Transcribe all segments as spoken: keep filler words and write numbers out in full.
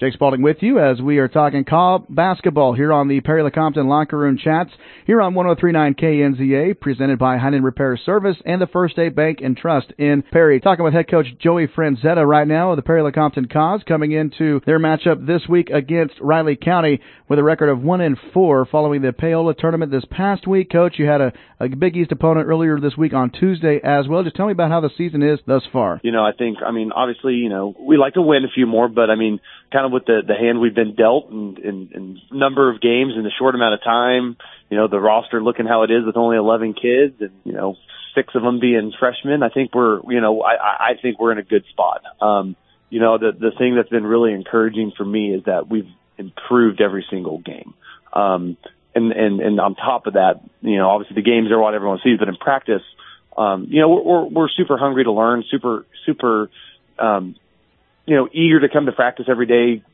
Jake Spalding with you as we are talking Cobb basketball here on the Perry Lecompton Locker Room Chats here on one oh three point nine K N Z A, presented by Heinen Repair Service and the First State Bank and Trust in Perry. Talking with head coach Joey Franzetta right now of the Perry Lecompton Cause, coming into their matchup this week against Riley County with a record of one and four following the Paola tournament this past week. Coach, you had a, a Big East opponent earlier this week on Tuesday as well. Just tell me about how the season is thus far. You know, I think, I mean, obviously, you know, we like to win a few more, but I mean, kind of with the, the hand we've been dealt and, and, and number of games in a short amount of time, you know, the roster looking how it is with only eleven kids and, you know, six of them being freshmen, I think we're, you know, I, I think we're in a good spot. Um, you know, the, the thing that's been really encouraging for me is that we've improved every single game. Um, and, and, and on top of that, you know, obviously the games are what everyone sees, but in practice, um, you know, we're, we're, we're super hungry to learn, super, super, um, you know, eager to come to practice every day,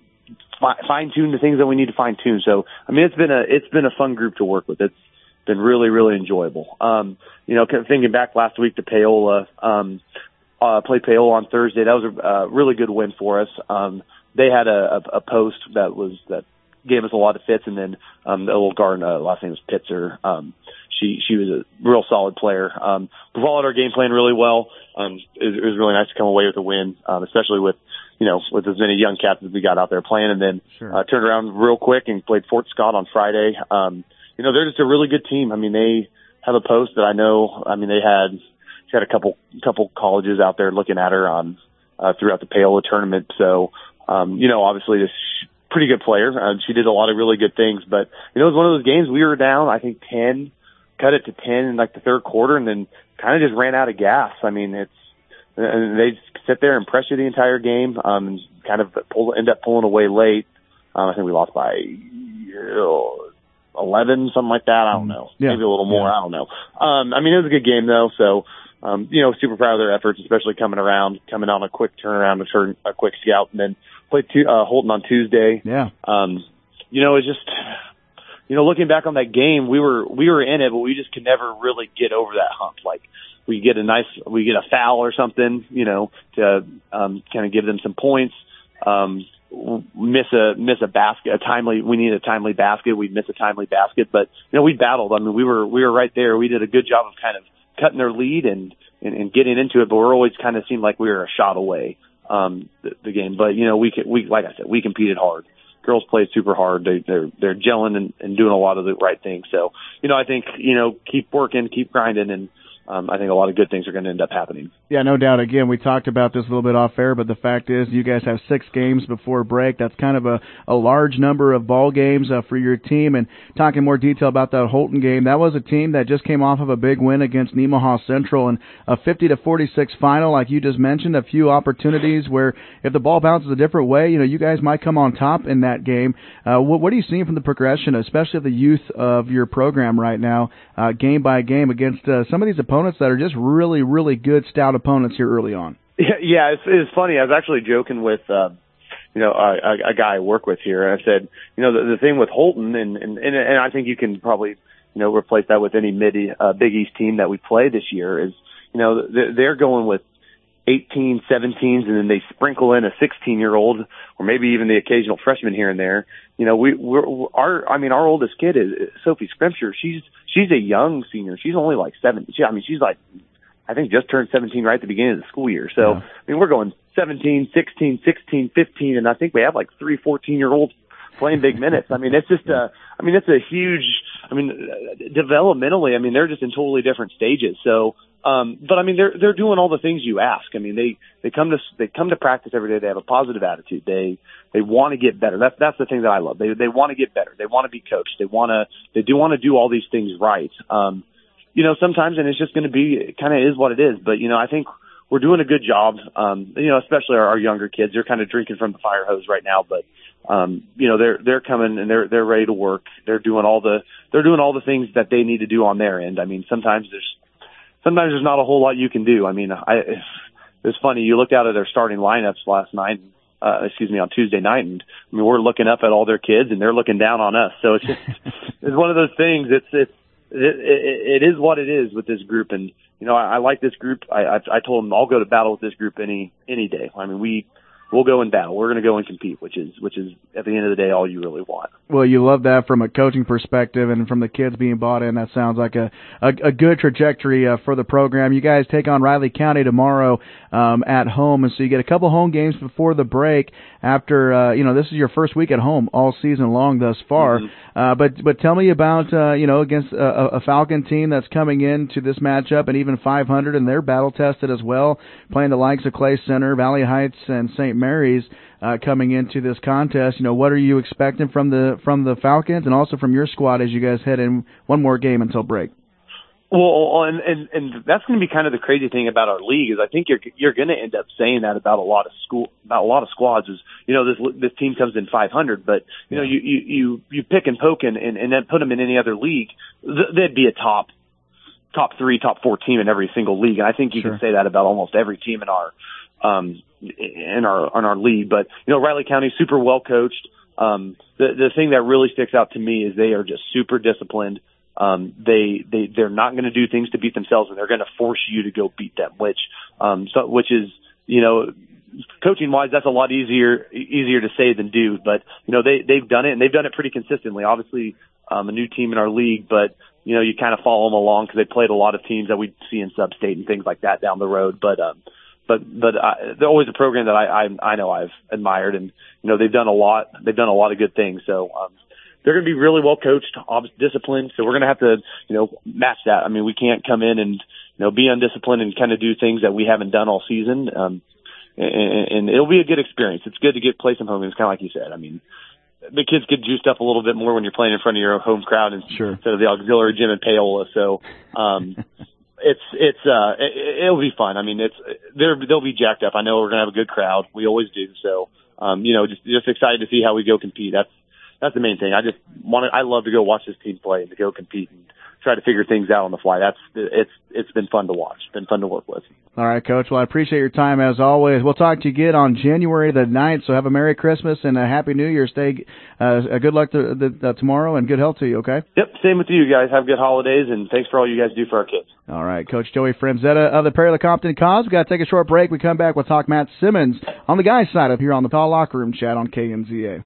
fine tune the things that we need to fine tune. So, I mean, it's been a, it's been a fun group to work with. It's been really, really enjoyable. Um, you know, thinking back last week to Paola, um, uh, played Paola on Thursday. That was a, a really good win for us. Um, they had a, a, a post that was, that gave us a lot of fits. And then, um, the little guard, uh, last name was Pitzer. Um, she, she was a real solid player. Um, we followed our game plan really well. Um, it, it was really nice to come away with a win, um, especially with, you know, with as many young cats as we got out there playing, and then sure. uh, turned around real quick and played Fort Scott on Friday. Um, you know, they're just a really good team. I mean, they have a post that I know, I mean, they had, she had a couple, couple colleges out there looking at her on, uh, throughout the Paola tournament. So, um, you know, obviously this pretty good player. Uh, she did a lot of really good things, but, you know, it was one of those games we were down, I think ten, cut it to ten in like the third quarter, and then kind of just ran out of gas. I mean, it's, and they just sit there and pressure the entire game, um, and kind of pull, end up pulling away late. Um, I think we lost by uh, eleven, something like that. I don't know. Yeah. Maybe a little more. Yeah. I don't know. Um, I mean, it was a good game though. So, um, you know, super proud of their efforts, especially coming around, coming on a quick turnaround, a, turn, a quick scout, and then played two, uh, Holton on Tuesday. Yeah. Um, you know, it's just, you know, looking back on that game, we were, we were in it, but we just could never really get over that hump. Like, we get a nice, we get a foul or something, you know, to um, kind of give them some points. Um, miss a miss a basket, a timely. We need a timely basket. We miss a timely basket, but you know, we battled. I mean, we were we were right there. We did a good job of kind of cutting their lead and and, and getting into it. But we're always kind of seemed like we were a shot away um, the, the game. But you know, we we like I said, we competed hard. Girls played super hard. They, they're they're gelling and, and doing a lot of the right things. So you know, I think you know, keep working, keep grinding, and Um, I think a lot of good things are going to end up happening. Yeah, no doubt. Again, we talked about this a little bit off air, but the fact is you guys have six games before break. That's kind of a, a large number of ball games uh, for your team. And talking more detail about that Holton game, that was a team that just came off of a big win against Nemaha Central and a fifty to forty-six final, like you just mentioned, a few opportunities where if the ball bounces a different way, you know, you guys might come on top in that game. Uh, what, what are you seeing from the progression, especially of the youth of your program right now, uh, game by game against uh, some of these opponents that are just really, really good, stout opponents here early on? Yeah, yeah it's, it's funny. I was actually joking with, uh, you know, a, a guy I work with here, and I said, you know, the, the thing with Holton, and, and, and I think you can probably, you know, replace that with any mid, uh, Big East team that we play this year is, you know, they're going with eighteen, seventeens, and then they sprinkle in a sixteen-year-old or maybe even the occasional freshman here and there. You know, we, we're, our, I mean, our oldest kid is Sophie Scrimshire. She's, she's a young senior. She's only like seventeen. She, I mean, she's like, I think just turned seventeen right at the beginning of the school year. So, yeah. I mean, we're going seventeen, sixteen, sixteen, fifteen, and I think we have like three fourteen-year-olds playing big minutes. I mean, it's just a, I mean, it's a huge, I mean, developmentally, I mean, they're just in totally different stages. So, um, but I mean, they're, they're doing all the things you ask. I mean, they, they come to, they come to practice every day. They have a positive attitude. They, they want to get better. That's, that's the thing that I love. They, they want to get better. They want to be coached. They want to, they do want to do all these things right. Um, you know, sometimes, and it's just going to be, it kind of is what it is. But, you know, I think we're doing a good job. Um, you know, especially our, our younger kids, they're kind of drinking from the fire hose right now, but, um, you know, they're, they're coming and they're, they're ready to work. They're doing all the, they're doing all the things that they need to do on their end. I mean, sometimes there's, sometimes there's not a whole lot you can do. I mean, I, it's funny. You looked out at their starting lineups last night, uh, excuse me, on Tuesday night, and I mean, we're looking up at all their kids and they're looking down on us. So it's just, it's one of those things. It's, it's, it, it, it is what it is with this group. And, you know, I, I like this group. I, I, I told them I'll go to battle with this group any, any day. I mean, we, we'll go and battle. We're going to go and compete, which is which is at the end of the day all you really want. Well, you love that from a coaching perspective, and from the kids being bought in. That sounds like a a, a good trajectory uh, for the program. You guys take on Riley County tomorrow um, at home, and so you get a couple home games before the break. After uh, you know, this is your first week at home all season long thus far. Mm-hmm. Uh, but but tell me about uh, you know against a, a Falcon team that's coming into this matchup and even five hundred, and they're battle tested as well, playing the likes of Clay Center, Valley Heights, and Saint Mary's. Uh, coming into this contest, you know, what are you expecting from the from the Falcons and also from your squad as you guys head in one more game until break? Well, and and, and that's going to be kind of the crazy thing about our league is I think you're you're going to end up saying that about a lot of school about a lot of squads is you know this this team comes in five hundred, but you know you you you, you pick and poke and, and and then put them in any other league, they'd be a top top three, top four team in every single league, and I think you sure. can say that about almost every team in our um in our in our league. But you know Riley County super well coached. Um, the the thing that really sticks out to me is they are just super disciplined. Um, they they they're not going to do things to beat themselves, and they're going to force you to go beat them. Which um so which is you know coaching wise that's a lot easier easier to say than do. But you know they they've done it and they've done it pretty consistently. Obviously um, a new team in our league, but you know you kind of follow them along because they played a lot of teams that we see in sub-state and things like that down the road. But um. But but uh, they're always a program that I, I I know I've admired, and you know they've done a lot. They've done a lot of good things. So um, they're going to be really well coached, disciplined. So we're going to have to you know match that. I mean, we can't come in and you know be undisciplined and kind of do things that we haven't done all season. Um, and, and it'll be a good experience. It's good to get play some home games, kind of like you said. I mean, the kids get juiced up a little bit more when you're playing in front of your home crowd instead sure. of the auxiliary gym in Paola. So. Um, It's it's uh it, it'll be fun. I mean, it's they're they'll be jacked up. I know we're gonna have a good crowd. We always do. So um you know just just excited to see how we go compete. That's that's the main thing. I just want to. I love to go watch this team play and to go compete and try to figure things out on the fly. That's it's it's been fun to watch. It's been fun to work with. All right, Coach. Well, I appreciate your time as always. We'll talk to you again on January the ninth. So have a Merry Christmas and a Happy New Year. Stay uh, good luck to, the, uh, tomorrow and good health to you. Okay. Yep. Same with you guys. Have good holidays and thanks for all you guys do for our kids. All right, Coach Joey Franzetta of the Prairie La Compton Cause. We got to take a short break. We come back. We'll talk Matt Simmons on the guys' side up here on the Paul Locker Room Chat on K M Z A.